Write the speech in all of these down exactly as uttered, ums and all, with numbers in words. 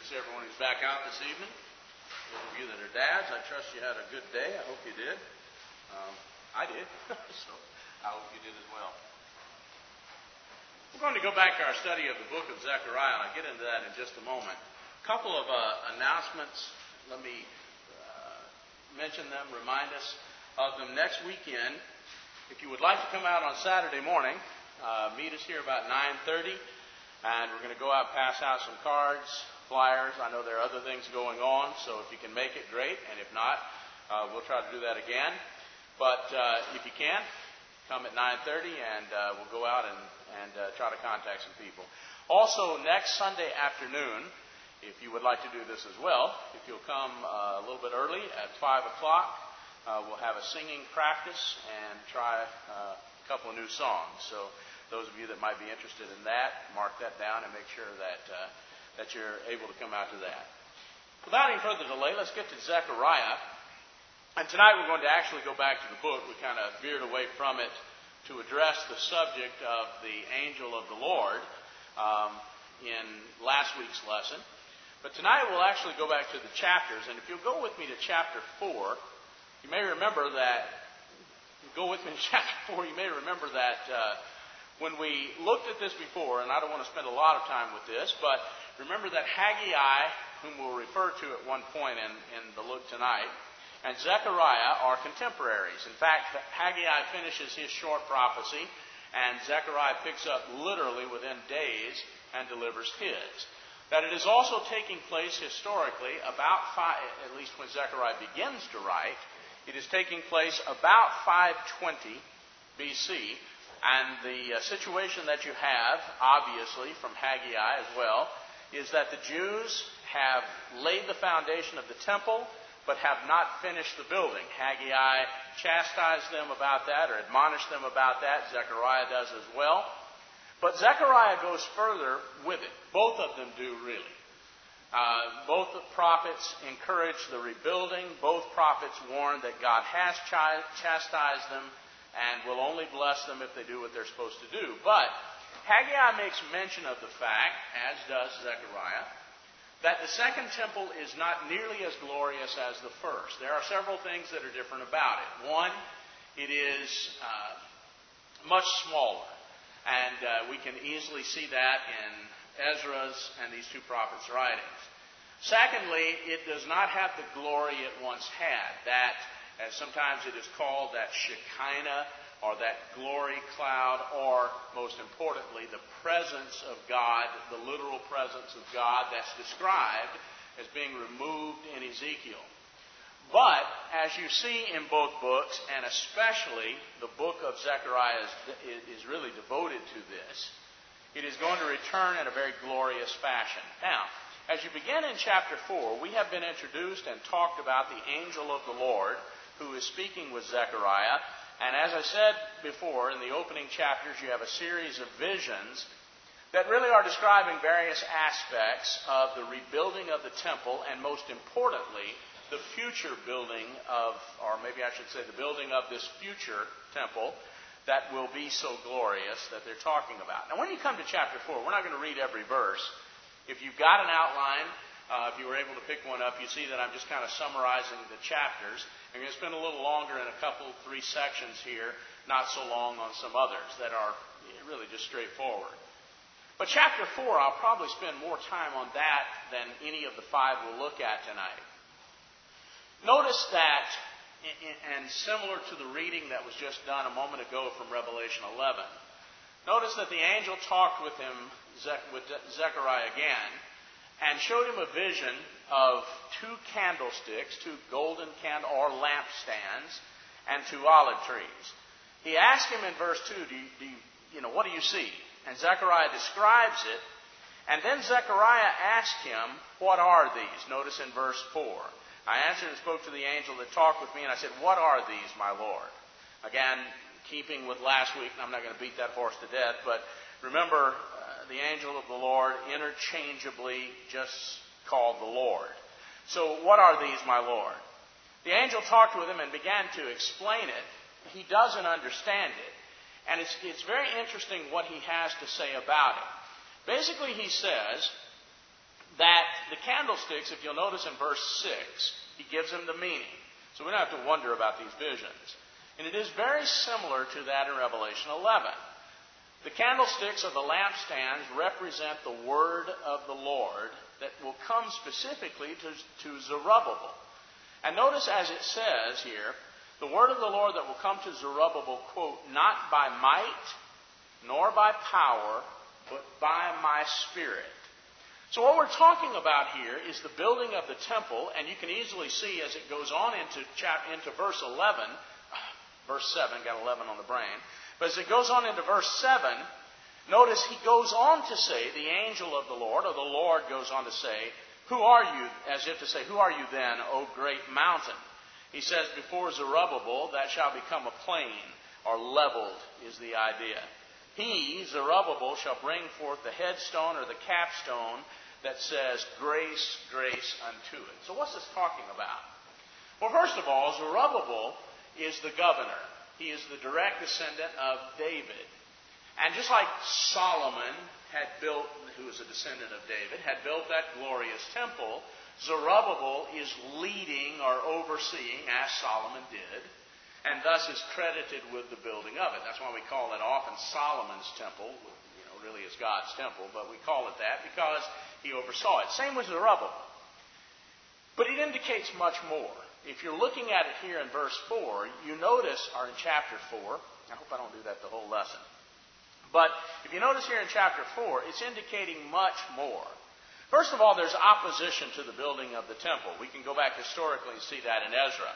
see everyone who's back out this evening. Those of you that are dads, I trust you had a good day. I hope you did. Um, I did, so I hope you did as well. We're going to go back to our study of the book of Zechariah, and I'll get into that in just a moment. A couple of uh, announcements. Let me uh, mention them, remind us of them. Next weekend, if you would like to come out on Saturday morning, uh, meet us here about nine thirty, and we're going to go out and pass out some cards, flyers. I know there are other things going on, so if you can make it, great, and if not, uh, we'll try to do that again. But uh, if you can, come at nine thirty, and uh, we'll go out and, and uh, try to contact some people. Also, next Sunday afternoon, if you would like to do this as well, if you'll come uh, a little bit early at five o'clock, uh, we'll have a singing practice and try uh, a couple of new songs. So those of you that might be interested in that, mark that down and make sure that, uh, that you're able to come out to that. Without any further delay, let's get to Zechariah. And tonight we're going to actually go back to the book. We kind of veered away from it to address the subject of the angel of the Lord um, in last week's lesson. But tonight we'll actually go back to the chapters. And if you'll go with me to chapter four, you may remember that, go with me to chapter four, you may remember that uh, when we looked at this before, and I don't want to spend a lot of time with this, but remember that Haggai, whom we'll refer to at one point in, in the look tonight, and Zechariah are contemporaries. In fact, Haggai finishes his short prophecy, and Zechariah picks up literally within days and delivers his. That it is also taking place historically about five, at least when Zechariah begins to write, it is taking place about five twenty B C, and the uh, situation that you have, obviously, from Haggai as well, is that the Jews have laid the foundation of the temple, but have not finished the building. Haggai chastised them about that, or admonished them about that. Zechariah does as well. But Zechariah goes further with it. Both of them do, really. Uh, both the prophets encourage the rebuilding. Both prophets warn that God has ch- chastised them and will only bless them if they do what they're supposed to do. But Haggai makes mention of the fact, as does Zechariah, that the second temple is not nearly as glorious as the first. There are several things that are different about it. One, it is uh, much smaller. And uh, we can easily see that in Ezra's and these two prophets' writings. Secondly, it does not have the glory it once had. That, as sometimes it is called, that Shekinah, or that glory cloud, or, most importantly, the presence of God, the literal presence of God that's described as being removed in Ezekiel. But, as you see in both books, and especially the book of Zechariah is, is really devoted to this, it is going to return in a very glorious fashion. Now, as you begin in chapter four, we have been introduced and talked about the angel of the Lord who is speaking with Zechariah. And as I said before, in the opening chapters, you have a series of visions that really are describing various aspects of the rebuilding of the temple, and most importantly, the future building of, or maybe I should say the building of this future temple that will be so glorious that they're talking about. Now, when you come to chapter four, we're not going to read every verse. If you've got an outline, Uh, if you were able to pick one up, you see that I'm just kind of summarizing the chapters. I'm going to spend a little longer in a couple, three sections here, not so long on some others that are really just straightforward. But chapter four, I'll probably spend more time on that than any of the five we'll look at tonight. Notice that, and similar to the reading that was just done a moment ago from Revelation eleven, notice that the angel talked with him, with Zechariah again, and showed him a vision of two candlesticks, two golden candle or lampstands, and two olive trees. He asked him in verse two, do you, do you, you know, what do you see? And Zechariah describes it. And then Zechariah asked him, what are these? Notice in verse four. I answered and spoke to the angel that talked with me, and I said, what are these, my Lord? Again, keeping with last week, and I'm not going to beat that horse to death, but remember, the angel of the Lord interchangeably just called the Lord. So what are these, my Lord? The angel talked with him and began to explain it. He doesn't understand it. And it's, it's very interesting what he has to say about it. Basically, he says, that the candlesticks, if you'll notice in verse six, he gives them the meaning. So we don't have to wonder about these visions. And it is very similar to that in Revelation eleven. The candlesticks of the lampstands represent the word of the Lord that will come specifically to, to Zerubbabel. And notice as it says here, the word of the Lord that will come to Zerubbabel, quote, not by might, nor by power, but by my Spirit. So what we're talking about here is the building of the temple, and you can easily see as it goes on into, chap- into verse eleven, verse seven, got eleven on the brain, but as it goes on into verse seven, notice he goes on to say, the angel of the Lord, or the Lord goes on to say, who are you, as if to say, who are you then, O great mountain? He says, before Zerubbabel, that shall become a plain, or leveled is the idea. He, Zerubbabel, shall bring forth the headstone or the capstone that says, grace, grace unto it. So what's this talking about? Well, first of all, Zerubbabel is the governor. He is the direct descendant of David. And just like Solomon had built, who was a descendant of David, had built that glorious temple, Zerubbabel is leading or overseeing, as Solomon did, and thus is credited with the building of it. That's why we call it often Solomon's temple. You know, really is God's temple, but we call it that because he oversaw it. Same with Zerubbabel. But it indicates much more. If you're looking at it here in verse four, you notice, or in chapter four, I hope I don't do that the whole lesson. But if you notice here in chapter four, it's indicating much more. First of all, there's opposition to the building of the temple. We can go back historically and see that in Ezra.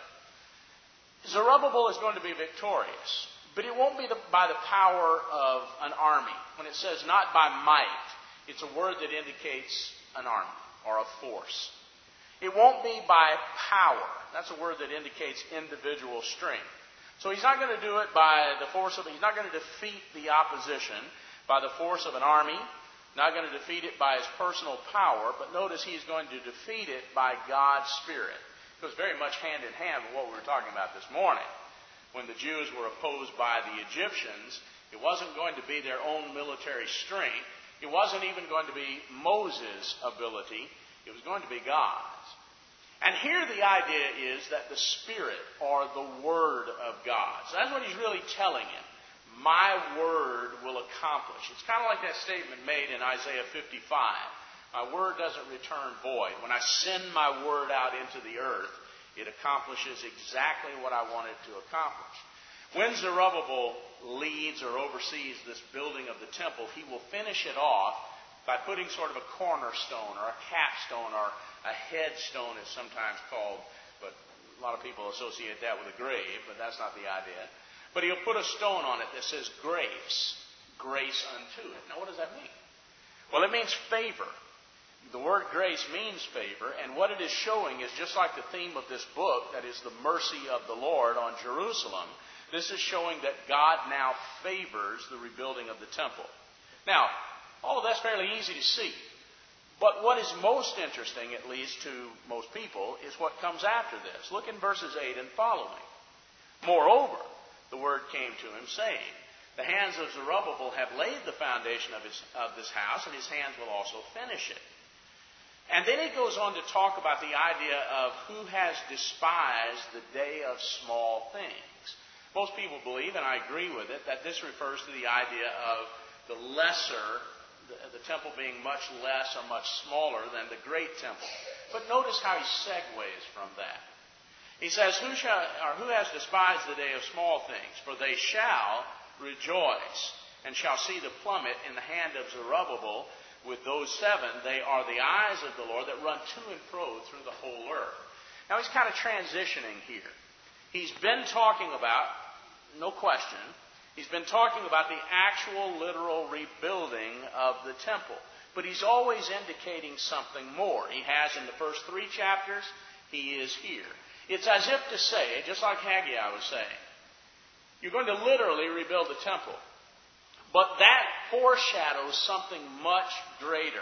Zerubbabel is going to be victorious, but it won't be the, by the power of an army. When it says not by might, it's a word that indicates an army or a force. It won't be by power. That's a word that indicates individual strength. So he's not going to do it by the force of, he's not going to defeat the opposition by the force of an army, not going to defeat it by his personal power, but notice he's going to defeat it by God's Spirit. It goes very much hand in hand with what we were talking about this morning. When the Jews were opposed by the Egyptians, it wasn't going to be their own military strength. It wasn't even going to be Moses' ability. It was going to be God's. And here the idea is that the Spirit, or the Word of God. So that's what he's really telling him. My Word will accomplish. It's kind of like that statement made in Isaiah fifty-five. My Word doesn't return void. When I send my Word out into the earth, it accomplishes exactly what I want it to accomplish. When Zerubbabel leads or oversees this building of the temple, he will finish it off by putting sort of a cornerstone or a capstone or a headstone, it's sometimes called, but a lot of people associate that with a grave, but that's not the idea. But he'll put a stone on it that says grace, grace unto it. Now what does that mean? Well, it means favor. The word grace means favor, and what it is showing is just like the theme of this book, that is the mercy of the Lord on Jerusalem. This is showing that God now favors the rebuilding of the temple. Now, all of that's fairly easy to see. But what is most interesting, at least to most people, is what comes after this. Look in verses eight and following. Moreover, the word came to him, saying, the hands of Zerubbabel have laid the foundation of, his, of this house, and his hands will also finish it. And then he goes on to talk about the idea of who has despised the day of small things. Most people believe, and I agree with it, that this refers to the idea of the lesser, the, the temple being much less or much smaller than the great temple. But notice how he segues from that. He says, who shall, or who has despised the day of small things? For they shall rejoice, and shall see the plummet in the hand of Zerubbabel. With those seven, they are the eyes of the Lord that run to and fro through the whole earth. Now he's kind of transitioning here. He's been talking about, no question, he's been talking about the actual literal rebuilding of the temple. But he's always indicating something more. He has in the first three chapters, he is here. It's as if to say, just like Haggai was saying, you're going to literally rebuild the temple. But that foreshadows something much greater.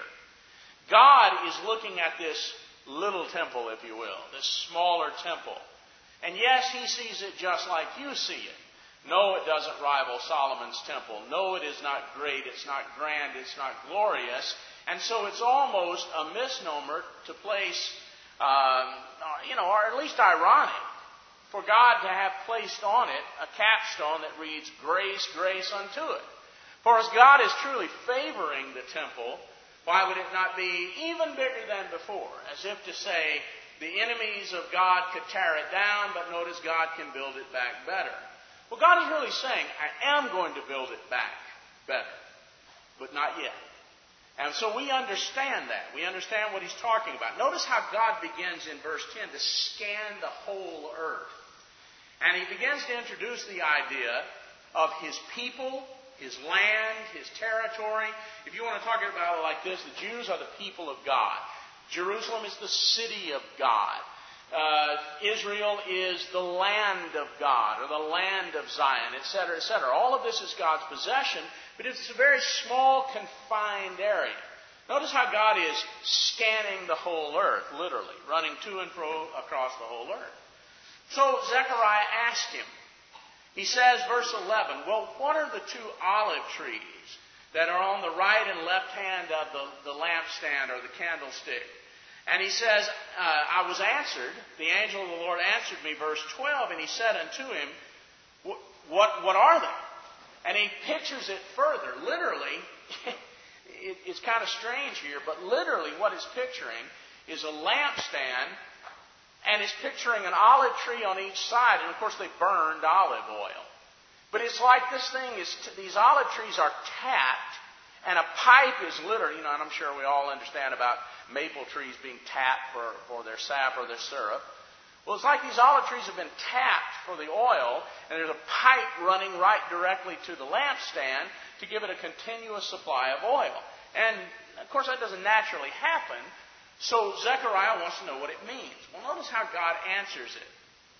God is looking at this little temple, if you will, this smaller temple. And yes, he sees it just like you see it. No, it doesn't rival Solomon's temple. No, it is not great. It's not grand. It's not glorious. And so it's almost a misnomer to place, um, you know, or at least ironic, for God to have placed on it a capstone that reads, grace, grace unto it. For as God is truly favoring the temple, why would it not be even bigger than before? As if to say, the enemies of God could tear it down, but notice God can build it back better. Well, God is really saying, I am going to build it back better, but not yet. And so we understand that. We understand what he's talking about. Notice how God begins in verse ten to scan the whole earth. And he begins to introduce the idea of his people, his land, his territory. If you want to talk about it like this, the Jews are the people of God. Jerusalem is the city of God. Uh, Israel is the land of God, or the land of Zion, et cetera, et cetera. All of this is God's possession, but it's a very small, confined area. Notice how God is scanning the whole earth, literally, running to and fro across the whole earth. So Zechariah asked him, he says, verse eleven, well, what are the two olive trees that are on the right and left hand of the, the lampstand or the candlestick? And he says, uh, I was answered, the angel of the Lord answered me, verse twelve, and he said unto him, what, what are they? And he pictures it further. Literally, it, it's kind of strange here, but literally what it's picturing is a lampstand, and it's picturing an olive tree on each side, and of course they burned olive oil. But it's like this thing is, these olive trees are tapped, and a pipe is literally, you know, and I'm sure we all understand about maple trees being tapped for, for their sap or their syrup. Well, it's like these olive trees have been tapped for the oil, and there's a pipe running right directly to the lampstand to give it a continuous supply of oil. And, of course, that doesn't naturally happen, so Zechariah wants to know what it means. Well, notice how God answers it.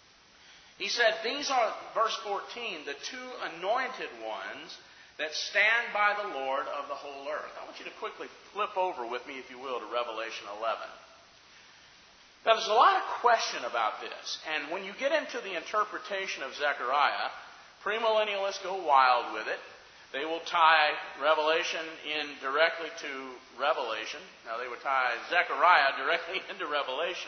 He said, these are, verse fourteen, the two anointed ones that stand by the Lord of the whole earth. I want you to quickly flip over with me, if you will, to Revelation eleven. Now, there's a lot of question about this. And when you get into the interpretation of Zechariah, premillennialists go wild with it. They will tie Revelation in directly to Revelation. Now, they would tie Zechariah directly into Revelation.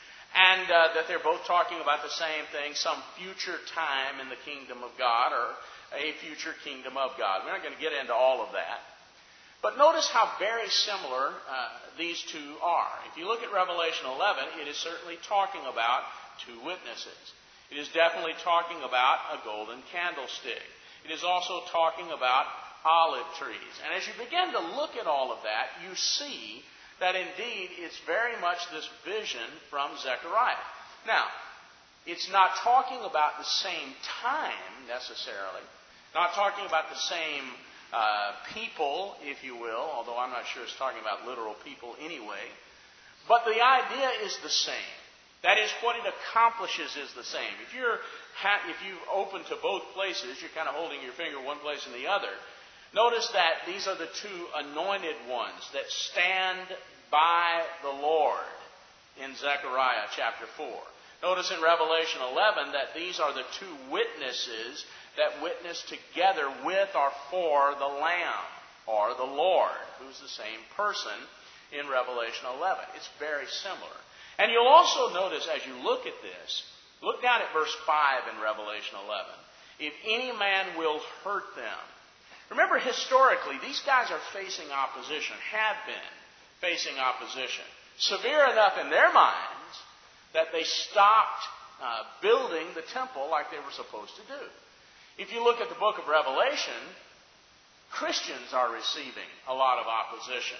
And uh, that they're both talking about the same thing, some future time in the kingdom of God, or a future kingdom of God. We're not going to get into all of that. But notice how very similar uh, these two are. If you look at Revelation eleven, it is certainly talking about two witnesses. It is definitely talking about a golden candlestick. It is also talking about olive trees. And as you begin to look at all of that, you see that indeed it's very much this vision from Zechariah. Now, it's not talking about the same time necessarily, not talking about the same uh, people, if you will, although I'm not sure it's talking about literal people anyway, but the idea is the same. That is, what it accomplishes is the same. If you're if you open to both places, you're kind of holding your finger one place and the other. Notice that these are the two anointed ones that stand by the Lord in Zechariah chapter four. Notice in Revelation eleven that these are the two witnesses that witness together with or for the Lamb, or the Lord, who's the same person in Revelation eleven. It's very similar. And you'll also notice as you look at this, look down at verse five in Revelation eleven. If any man will hurt them. Remember, historically, these guys are facing opposition, have been facing opposition. Severe enough in their minds that they stopped uh, building the temple like they were supposed to do. If you look at the book of Revelation, Christians are receiving a lot of opposition.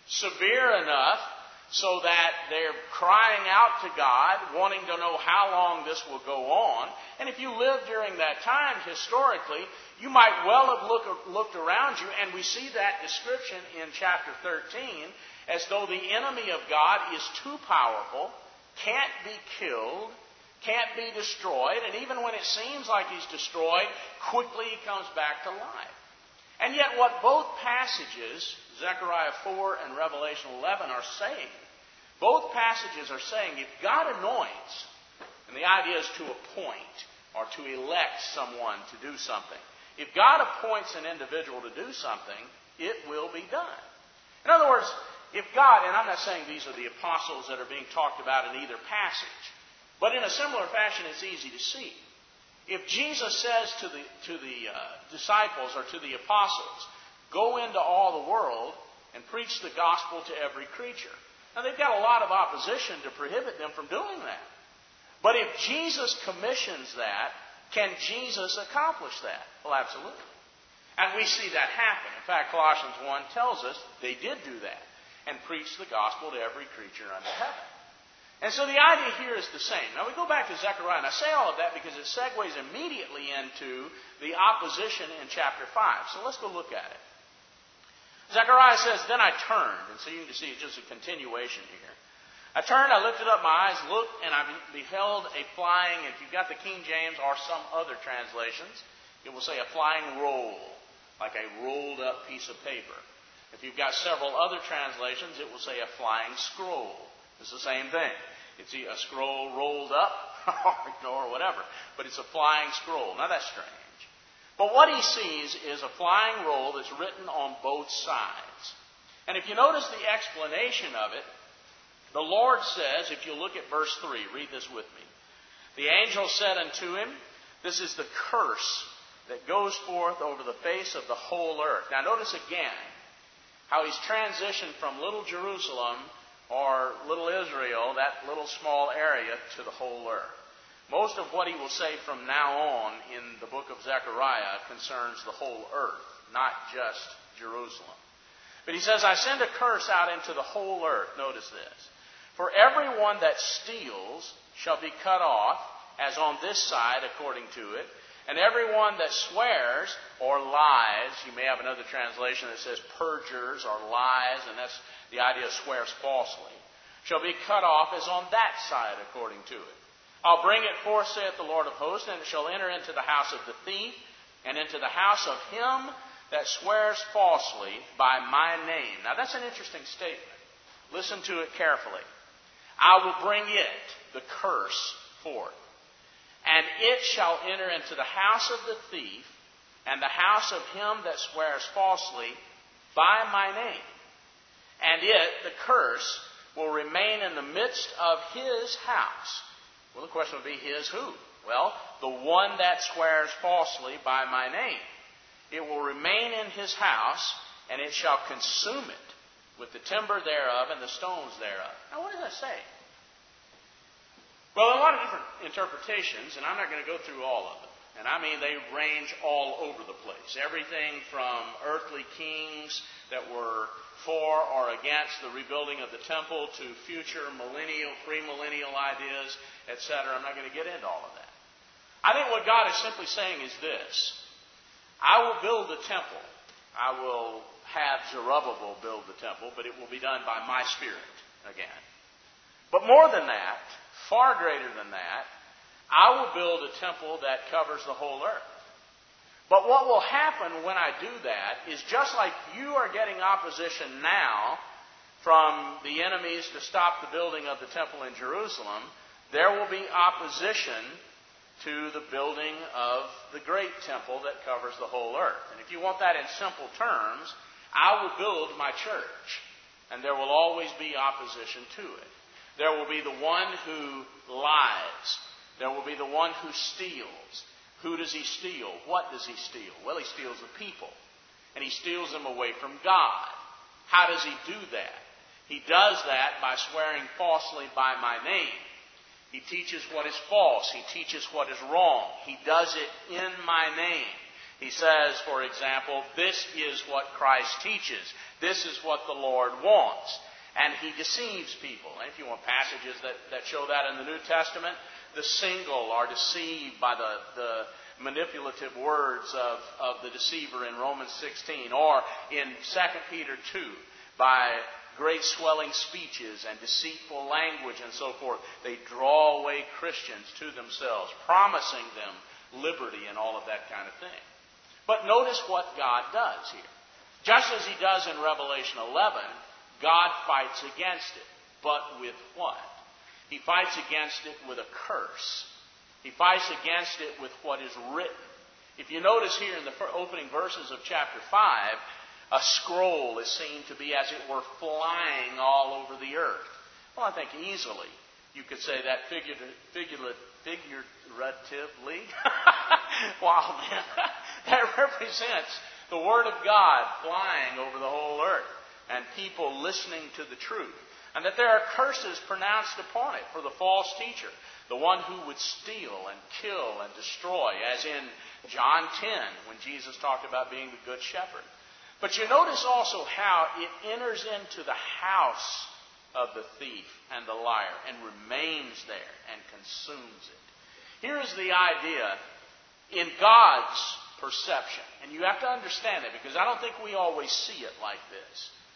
Severe enough so that they're crying out to God, wanting to know how long this will go on. And if you lived during that time, historically, you might well have look, looked around you, and we see that description in chapter thirteen, as though the enemy of God is too powerful, can't be killed, can't be destroyed, and even when it seems like he's destroyed, quickly he comes back to life. And yet what both passages, Zechariah four and Revelation eleven, are saying, both passages are saying if God anoints, and the idea is to appoint, or to elect someone to do something. If God appoints an individual to do something, it will be done. In other words, if God, and I'm not saying these are the apostles that are being talked about in either passage, but in a similar fashion it's easy to see. If Jesus says to the, to the uh, disciples or to the apostles, go into all the world and preach the gospel to every creature. Now they've got a lot of opposition to prohibit them from doing that. But if Jesus commissions that, can Jesus accomplish that? Well, absolutely. And we see that happen. In fact, Colossians one tells us they did do that and preach the gospel to every creature under heaven. And so the idea here is the same. Now we go back to Zechariah, and I say all of that because it segues immediately into the opposition in chapter five. So let's go look at it. Zechariah says, then I turned, and so you can see it's just a continuation here. I turned, I lifted up my eyes, looked, and I beheld a flying, if you've got the King James or some other translations, it will say a flying roll, like a rolled up piece of paper. If you've got several other translations, it will say a flying scroll. It's the same thing. It's a scroll rolled up or whatever, but it's a flying scroll. Now that's strange. But what he sees is a flying roll that's written on both sides. And if you notice the explanation of it, the Lord says, if you look at verse three, read this with me. The angel said unto him, this is the curse that goes forth over the face of the whole earth. Now notice again how he's transitioned from little Jerusalem or little Israel, that little small area, to the whole earth. Most of what he will say from now on in the book of Zechariah concerns the whole earth, not just Jerusalem. But he says, I send a curse out into the whole earth. Notice this. For everyone that steals shall be cut off, as on this side, according to it. And everyone that swears or lies, you may have another translation that says perjures or lies, and that's the idea of swears falsely, shall be cut off as on that side according to it. I'll bring it forth, saith the Lord of hosts, and it shall enter into the house of the thief, and into the house of him that swears falsely by my name. Now that's an interesting statement. Listen to it carefully. I will bring it, the curse, forth. And it shall enter into the house of the thief, and the house of him that swears falsely by my name. And it, the curse, will remain in the midst of his house. Well, the question would be, his who? Well, the one that swears falsely by my name. It will remain in his house, and it shall consume it with the timber thereof and the stones thereof. Now, what does that say? Well, a lot of different interpretations, and I'm not going to go through all of them. And I mean, they range all over the place. Everything from earthly kings that were for or against the rebuilding of the temple to future millennial, premillennial ideas, et cetera. I'm not going to get into all of that. I think what God is simply saying is this. I will build the temple. I will have Zerubbabel build the temple, but it will be done by my Spirit again. But more than that, far greater than that, I will build a temple that covers the whole earth. But what will happen when I do that is just like you are getting opposition now from the enemies to stop the building of the temple in Jerusalem, there will be opposition to the building of the great temple that covers the whole earth. And if you want that in simple terms, I will build my church, and there will always be opposition to it. There will be the one who lies. There will be the one who steals. Who does he steal? What does he steal? Well, he steals the people. And he steals them away from God. How does he do that? He does that by swearing falsely by my name. He teaches what is false. He teaches what is wrong. He does it in my name. He says, for example, this is what Christ teaches. This is what the Lord wants. And he deceives people. And if you want passages that, that show that in the New Testament, the single are deceived by the, the manipulative words of, of the deceiver in Romans sixteen, or in Second Peter two, by great swelling speeches and deceitful language and so forth. They draw away Christians to themselves, promising them liberty and all of that kind of thing. But notice what God does here. Just as he does in Revelation eleven, God fights against it. But with what? He fights against it with a curse. He fights against it with what is written. If you notice here in the opening verses of chapter five, a scroll is seen to be, as it were, flying all over the earth. Well, I think easily you could say that figurative, figurative, figuratively. Wow, man. That represents the Word of God flying over the whole earth and people listening to the truth. And that there are curses pronounced upon it for the false teacher, the one who would steal and kill and destroy, as in John ten, when Jesus talked about being the good shepherd. But you notice also how it enters into the house of the thief and the liar and remains there and consumes it. Here's the idea in God's perception. And you have to understand it, because I don't think we always see it like this.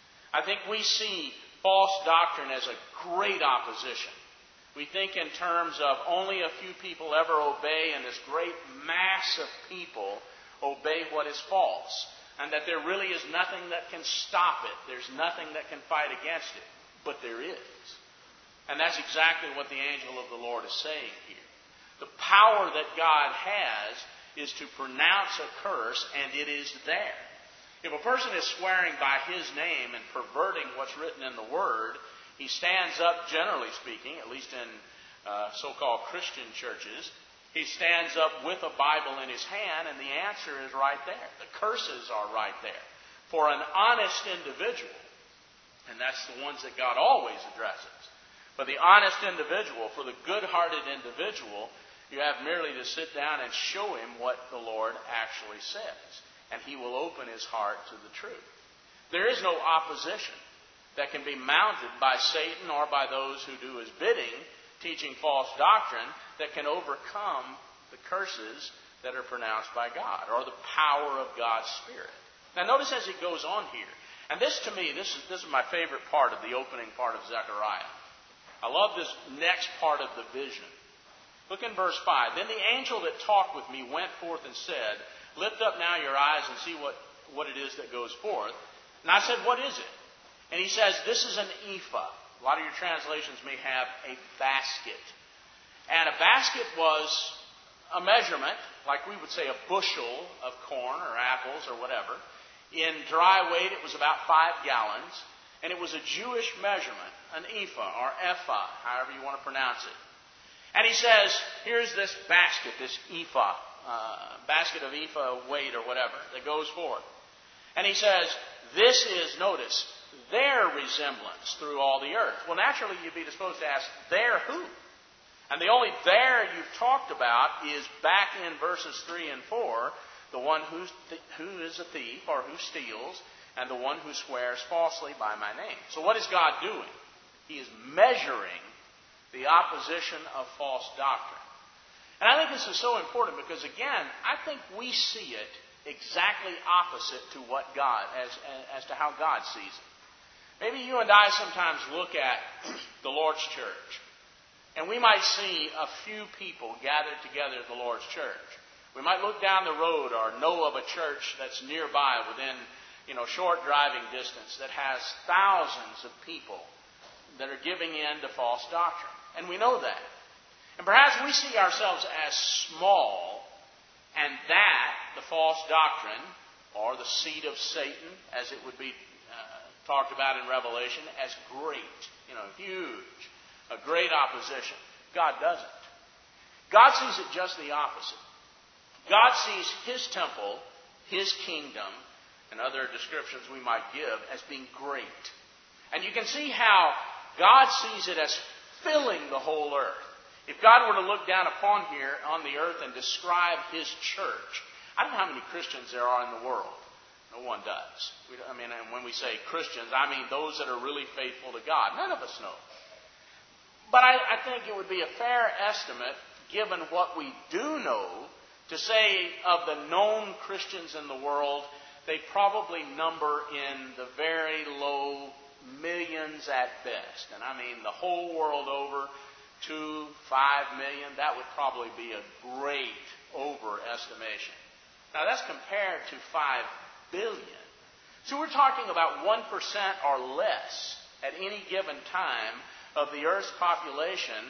I think we see false doctrine as a great opposition. We think in terms of only a few people ever obey, and this great mass of people obey what is false. And that there really is nothing that can stop it. There's nothing that can fight against it. But there is. And that's exactly what the angel of the Lord is saying here. The power that God has is to pronounce a curse, and it is there. If a person is swearing by his name and perverting what's written in the Word, he stands up, generally speaking, at least in uh, so-called Christian churches, he stands up with a Bible in his hand, and the answer is right there. The curses are right there. For an honest individual, and that's the ones that God always addresses, for the honest individual, for the good-hearted individual, you have merely to sit down and show him what the Lord actually says, and he will open his heart to the truth. There is no opposition that can be mounted by Satan or by those who do his bidding, teaching false doctrine, that can overcome the curses that are pronounced by God, or the power of God's Spirit. Now notice as it goes on here, and this to me, this is, this is my favorite part of the opening part of Zechariah. I love this next part of the vision. Look in verse five. Then the angel that talked with me went forth and said, lift up now your eyes and see what, what it is that goes forth. And I said, what is it? And he says, this is an ephah. A lot of your translations may have a basket. And a basket was a measurement, like we would say a bushel of corn or apples or whatever. In dry weight, it was about five gallons. And it was a Jewish measurement, an ephah or ephah, however you want to pronounce it. And he says, here's this basket, this ephah, uh, basket of ephah weight or whatever that goes forth. And he says, this is, notice, their resemblance through all the earth. Well, naturally, you'd be disposed to ask, their who? And the only there you've talked about is back in verses three and four, the one who's th- who is a thief or who steals, and the one who swears falsely by my name. So what is God doing? He is measuring the opposition of false doctrine. And I think this is so important because, again, I think we see it exactly opposite to what God, as, as to how God sees it. Maybe you and I sometimes look at the Lord's church, and we might see a few people gathered together at the Lord's church. We might look down the road or know of a church that's nearby within, you know, short driving distance that has thousands of people that are giving in to false doctrine. And we know that. And perhaps we see ourselves as small, and that, the false doctrine, or the seed of Satan, as it would be uh, talked about in Revelation, as great, you know, huge, a great opposition. God doesn't. God sees it just the opposite. God sees His temple, His kingdom, and other descriptions we might give as being great. And you can see how God sees it as filling the whole earth. If God were to look down upon here on the earth and describe His church, I don't know how many Christians there are in the world. No one does. We, I mean, and when we say Christians, I mean those that are really faithful to God. None of us know. But I, I think it would be a fair estimate, given what we do know, to say of the known Christians in the world, they probably number in the very low millions at best. And I mean the whole world over, two, five million, that would probably be a great overestimation. Now that's compared to five billion. So we're talking about one percent or less at any given time of the Earth's population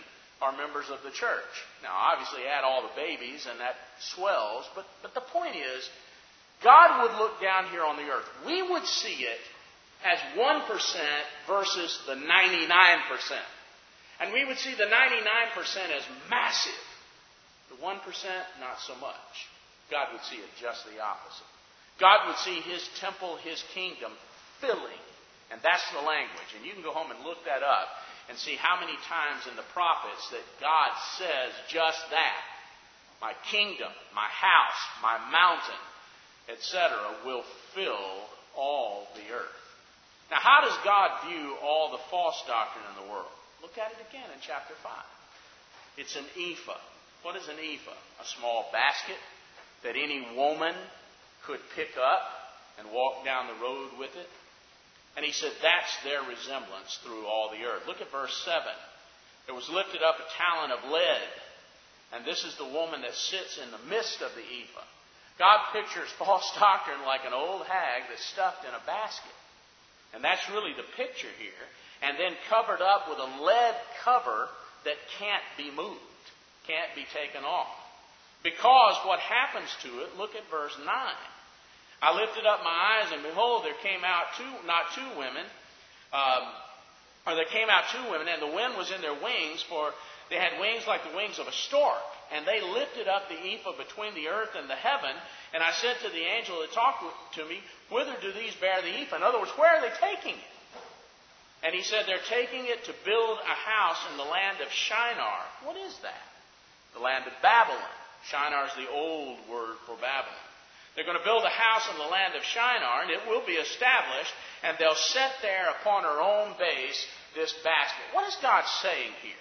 are members of the church. Now, obviously, add all the babies, and that swells. But, but the point is, God would look down here on the earth. We would see it as one percent versus the ninety-nine percent. And we would see the ninety-nine percent as massive. The one percent, not so much. God would see it just the opposite. God would see His temple, His kingdom, filling. And that's the language. And you can go home and look that up and see how many times in the prophets that God says just that. My kingdom, my house, my mountain, et cetera, will fill all the earth. Now, how does God view all the false doctrine in the world? Look at it again in chapter five. It's an ephah. What is an ephah? A small basket that any woman could pick up and walk down the road with it. And he said that's their resemblance through all the earth. Look at verse seven. There was lifted up a talent of lead, and this is the woman that sits in the midst of the ephah. God pictures false doctrine like an old hag that's stuffed in a basket. And that's really the picture here. And then covered up with a lead cover that can't be moved, can't be taken off. Because what happens to it, look at verse nine. I lifted up my eyes, and behold, there came out two, not two women, um, or there came out two women, and the wind was in their wings, for they had wings like the wings of a stork. And they lifted up the ephah between the earth and the heaven. And I said to the angel that talked to me, whither do these bear the ephah? In other words, where are they taking it? And he said, they're taking it to build a house in the land of Shinar. What is that? The land of Babylon. Shinar is the old word for Babylon. They're going to build a house in the land of Shinar, and it will be established, and they'll set there upon her own base this basket. What is God saying here?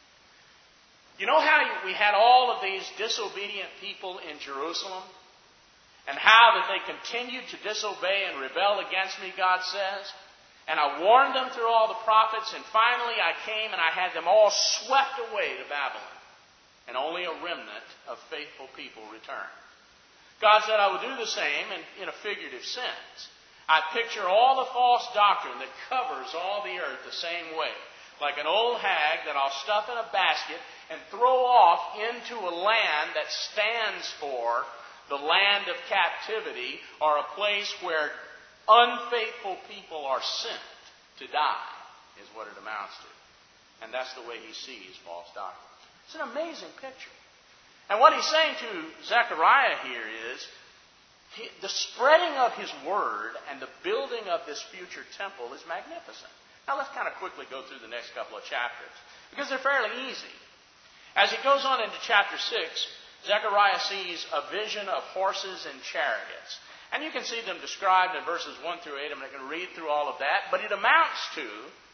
You know how we had all of these disobedient people in Jerusalem? And how that they continued to disobey and rebel against me, God says? And I warned them through all the prophets, and finally I came and I had them all swept away to Babylon. And only a remnant of faithful people returned. God said I would do the same in, in a figurative sense. I picture all the false doctrine that covers all the earth the same way. Like an old hag that I'll stuff in a basket and throw off into a land that stands for the land of captivity, or a place where unfaithful people are sent to die, is what it amounts to. And that's the way he sees false doctrine. It's an amazing picture. And what he's saying to Zechariah here is, he, the spreading of his word and the building of this future temple is magnificent. Now let's kind of quickly go through the next couple of chapters, because they're fairly easy. As he goes on into chapter six, Zechariah sees a vision of horses and chariots. And you can see them described in verses one through eight. I'm not going to read through all of that. But it amounts to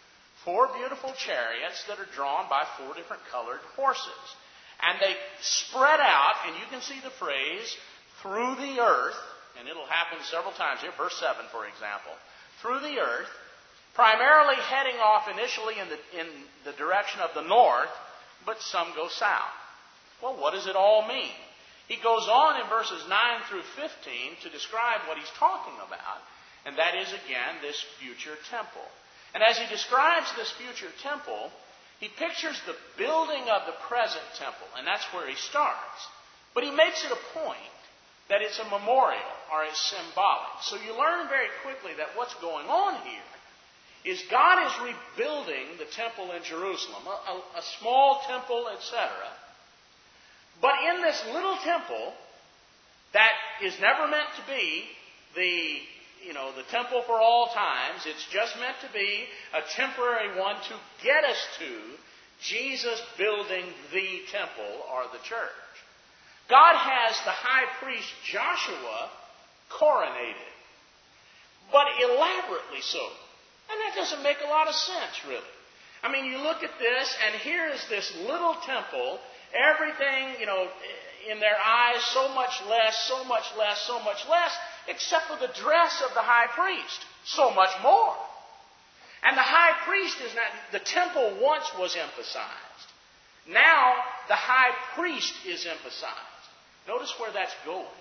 four beautiful chariots that are drawn by four different colored horses. And they spread out, and you can see the phrase, through the earth. And it'll happen several times here. Verse seven, for example. Through the earth, primarily heading off initially in the, in the direction of the north, but some go south. Well, what does it all mean? He goes on in verses nine through fifteen to describe what he's talking about, and that is, again, this future temple. And as he describes this future temple, he pictures the building of the present temple, and that's where he starts. But he makes it a point that it's a memorial, or it's symbolic. So you learn very quickly that what's going on here is God is rebuilding the temple in Jerusalem, a, a, a small temple, et cetera. But in this little temple that is never meant to be the, you know, the temple for all times, it's just meant to be a temporary one to get us to Jesus building the temple or the church. God has the high priest Joshua coronated, but elaborately so. And that doesn't make a lot of sense, really. I mean, you look at this, and here is this little temple, everything, you know, in their eyes, so much less, so much less, so much less, except for the dress of the high priest. So much more. And the high priest is not, the temple once was emphasized. Now, the high priest is emphasized. Notice where that's going.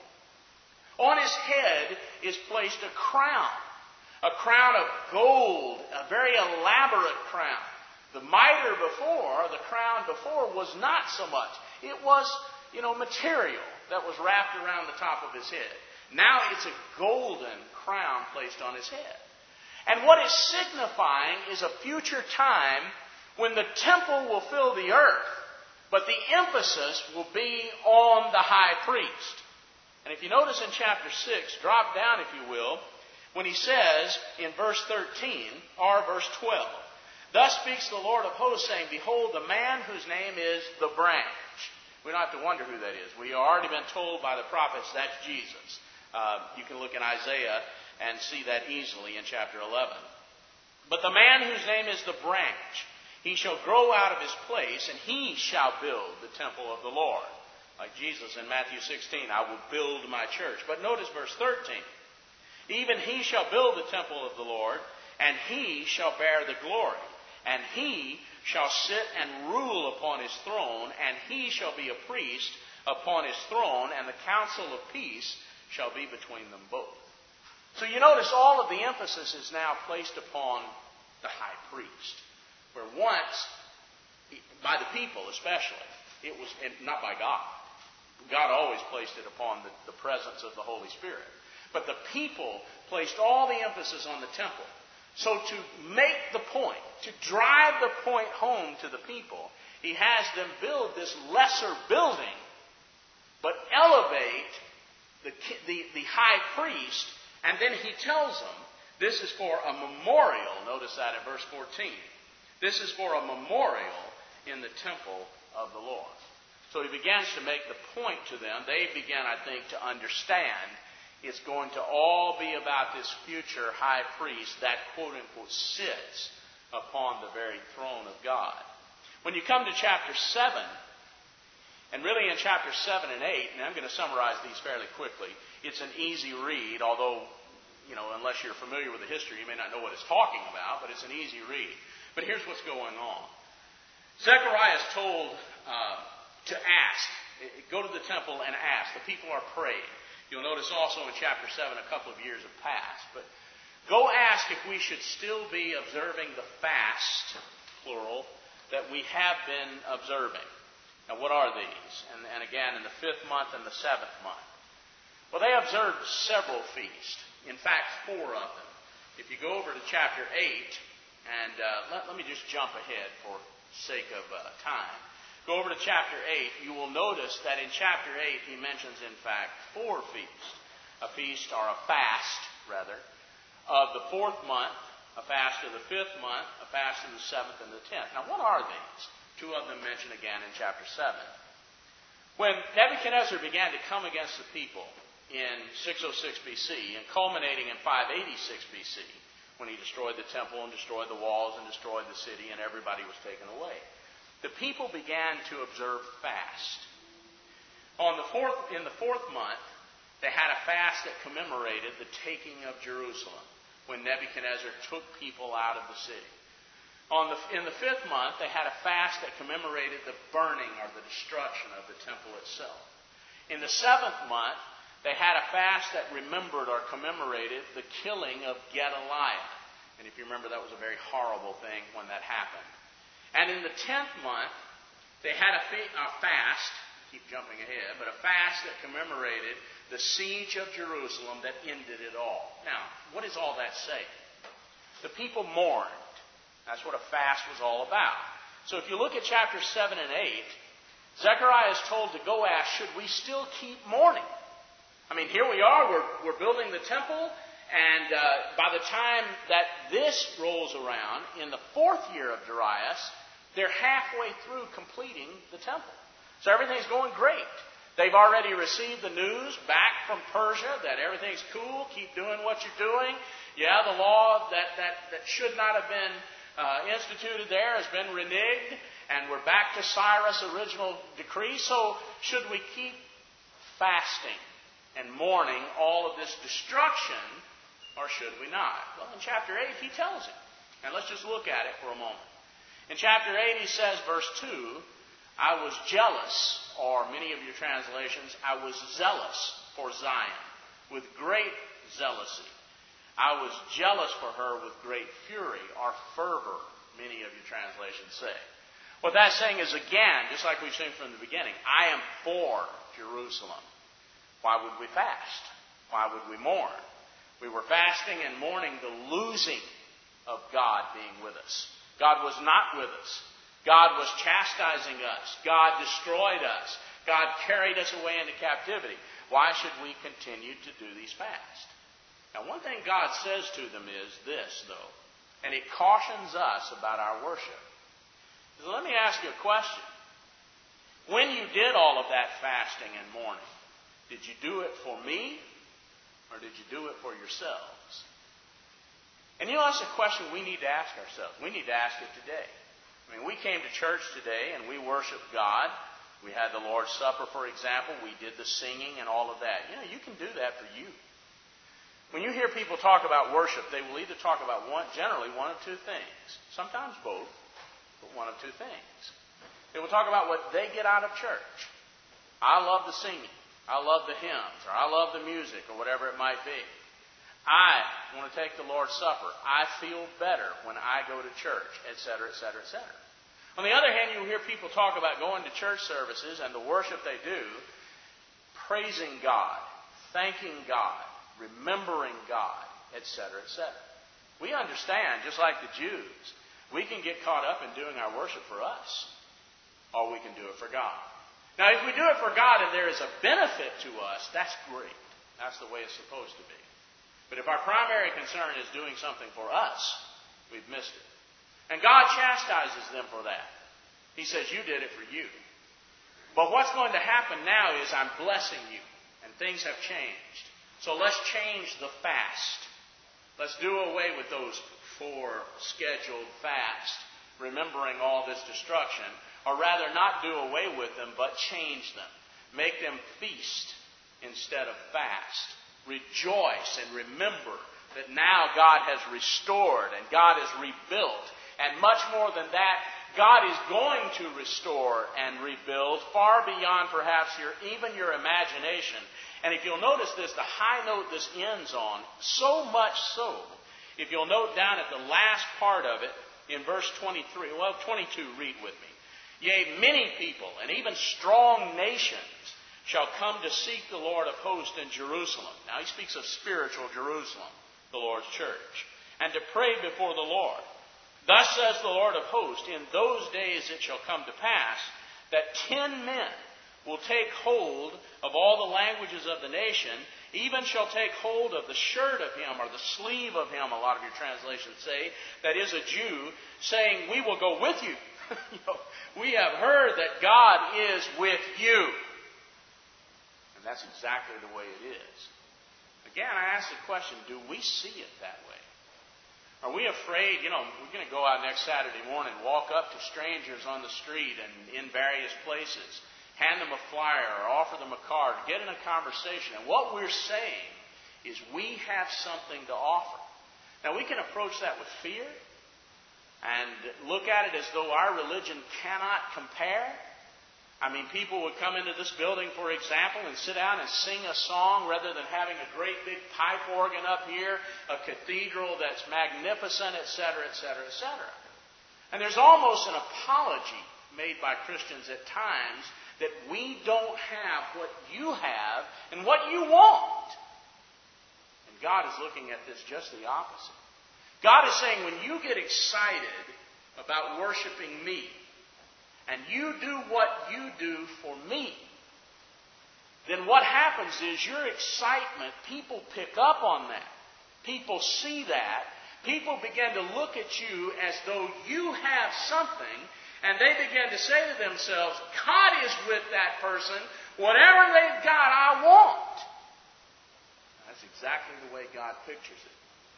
On his head is placed a crown. A crown of gold, a very elaborate crown. The mitre before, the crown before, was not so much. It was, you know, material that was wrapped around the top of his head. Now it's a golden crown placed on his head. And what it's signifying is a future time when the temple will fill the earth, but the emphasis will be on the high priest. And if you notice in chapter six, drop down if you will, when he says in verse thirteen, or verse twelve, "Thus speaks the Lord of hosts, saying, Behold, the man whose name is the branch." We don't have to wonder who that is. We have already been told by the prophets that's Jesus. Uh, you can look in Isaiah and see that easily in chapter eleven. "But the man whose name is the branch, he shall grow out of his place, and he shall build the temple of the Lord." Like Jesus in Matthew sixteen, "I will build my church." But notice verse thirteen. "Even he shall build the temple of the Lord, and he shall bear the glory. And he shall sit and rule upon his throne, and he shall be a priest upon his throne, and the counsel of peace shall be between them both." So you notice all of the emphasis is now placed upon the high priest. Where once, by the people especially, it was not by God. God always placed it upon the, the presence of the Holy Spirit. But the people placed all the emphasis on the temple. So to make the point, to drive the point home to the people, he has them build this lesser building, but elevate the, the, the high priest, and then he tells them this is for a memorial. Notice that in verse fourteen. This is for a memorial in the temple of the Lord. So he begins to make the point to them. They begin, I think, to understand it's going to all be about this future high priest that, quote-unquote, sits upon the very throne of God. When you come to chapter seven, and really in chapter seven and eight, and I'm going to summarize these fairly quickly, it's an easy read, although, you know, unless you're familiar with the history, you may not know what it's talking about, but it's an easy read. But here's what's going on. Zechariah is told uh, to ask. Go to the temple and ask. The people are praying. You'll notice also in chapter seven a couple of years have passed. But go ask if we should still be observing the fast, plural, that we have been observing. Now what are these? And, and again, in the fifth month and the seventh month. Well, they observed several feasts. In fact, four of them. If you go over to chapter eight, and uh, let, let me just jump ahead for sake of uh, time. Go over to chapter eight. You will notice that in chapter eight he mentions, in fact, four feasts. A feast, or a fast, rather, of the fourth month, a fast of the fifth month, a fast of the seventh and the tenth. Now, what are these? Two of them mentioned again in chapter seven. When Nebuchadnezzar began to come against the people in six oh six B C and culminating in five eighty-six B C, when he destroyed the temple and destroyed the walls and destroyed the city and everybody was taken away, the people began to observe fast. On the fourth, in the fourth month, they had a fast that commemorated the taking of Jerusalem, when Nebuchadnezzar took people out of the city. On the, in the fifth month, they had a fast that commemorated the burning or the destruction of the temple itself. In the seventh month, they had a fast that remembered or commemorated the killing of Gedaliah. And if you remember, that was a very horrible thing when that happened. And in the tenth month, they had a, fa- a fast, keep jumping ahead, but a fast that commemorated the siege of Jerusalem that ended it all. Now, what does all that say? The people mourned. That's what a fast was all about. So if you look at chapters seven and eight, Zechariah is told to go ask, should we still keep mourning? I mean, here we are, we're, we're building the temple, and uh, by the time that this rolls around, in the fourth year of Darius, they're halfway through completing the temple. So everything's going great. They've already received the news back from Persia that everything's cool, keep doing what you're doing. Yeah, the law that, that, that should not have been uh, instituted there has been reneged, and we're back to Cyrus' original decree. So should we keep fasting and mourning all of this destruction, or should we not? Well, in chapter eight, he tells him. And let's just look at it for a moment. In chapter eight, he says, verse two, I was jealous, or many of your translations, I was zealous for Zion with great zealousy. I was jealous for her with great fury or fervor. many of your translations say. What that's saying is, again, just like we've seen from the beginning, I am for Jerusalem. Why would we fast? Why would we mourn? We were fasting and mourning the losing of God being with us. God was not with us. God was chastising us. God destroyed us. God carried us away into captivity. Why should we continue to do these fasts? Now, one thing God says to them is this, though, and it cautions us about our worship. So let me ask you a question. When you did all of that fasting and mourning, did you do it for me, or did you do it for yourselves? And you know, that's a question we need to ask ourselves. We need to ask it today. I mean, we came to church today and we worshiped God. We had the Lord's Supper, for example. We did the singing and all of that. You know, you can do that for you. When you hear people talk about worship, they will either talk about one, generally one of two things. Sometimes both, but one of two things. They will talk about what they get out of church. I love the singing. I love the hymns. Or I love the music, or whatever it might be. I want to take the Lord's Supper. I feel better when I go to church, et cetera, et cetera, et cetera. On the other hand, you'll hear people talk about going to church services and the worship they do, praising God, thanking God, remembering God, et cetera, et cetera. We understand, just like the Jews, we can get caught up in doing our worship for us, or we can do it for God. Now, if we do it for God and there is a benefit to us, that's great. That's the way it's supposed to be. But if our primary concern is doing something for us, we've missed it. And God chastises them for that. He says, you did it for you. But what's going to happen now is I'm blessing you. And things have changed. So let's change the fast. Let's do away with those four scheduled fasts, remembering all this destruction. Or rather, not do away with them, but change them. Make them feast instead of fast. Rejoice and remember that now God has restored and God has rebuilt. And much more than that, God is going to restore and rebuild far beyond perhaps your, even your imagination. And if you'll notice this, the high note this ends on, so much so, if you'll note down at the last part of it, in verse twenty-three, well, twenty-two, read with me. Yea, many people and even strong nations shall come to seek the Lord of hosts in Jerusalem. Now he speaks of spiritual Jerusalem, the Lord's church, and to pray before the Lord. Thus says the Lord of hosts, in those days it shall come to pass that ten men will take hold of all the languages of the nation, even shall take hold of the shirt of him, or the sleeve of him, a lot of your translations say, that is a Jew, saying, we will go with you. You know, we have heard that God is with you. And that's exactly the way it is. Again, I ask the question, do we see it that way? Are we afraid, you know, we're going to go out next Saturday morning, walk up to strangers on the street and in various places, hand them a flyer or offer them a card, get in a conversation. And what we're saying is we have something to offer. Now, we can approach that with fear and look at it as though our religion cannot compare. I mean, people would come into this building, for example, and sit down and sing a song rather than having a great big pipe organ up here, a cathedral that's magnificent, et cetera, et cetera, et cetera. And there's almost an apology made by Christians at times that we don't have what you have and what you want. And God is looking at this just the opposite. God is saying, when you get excited about worshiping me, and you do what you do for me, then what happens is your excitement, people pick up on that. People see that. People begin to look at you as though you have something, and they begin to say to themselves, God is with that person. Whatever they've got, I want. That's exactly the way God pictures it.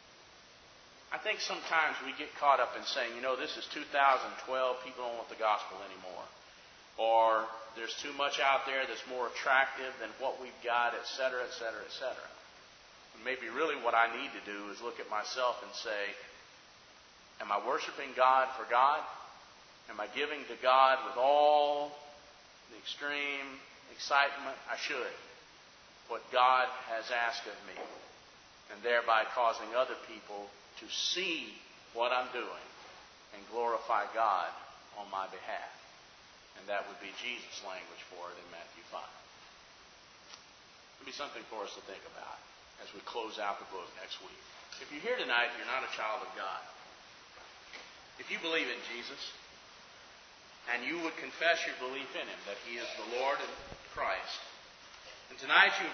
I think sometimes we get caught up in saying, you know, this is two thousand twelve, people don't want the gospel anymore. Or there's too much out there that's more attractive than what we've got, et cetera, et cetera, et cetera. And maybe really what I need to do is look at myself and say, am I worshiping God for God? Am I giving to God with all the extreme excitement? I should. What God has asked of me. And thereby causing other people to see what I'm doing and glorify God on my behalf. And that would be Jesus' language for it in Matthew five. It would be something for us to think about as we close out the book next week. If you're here tonight and you're not a child of God, if you believe in Jesus, and you would confess your belief in Him, that He is the Lord and Christ, and tonight you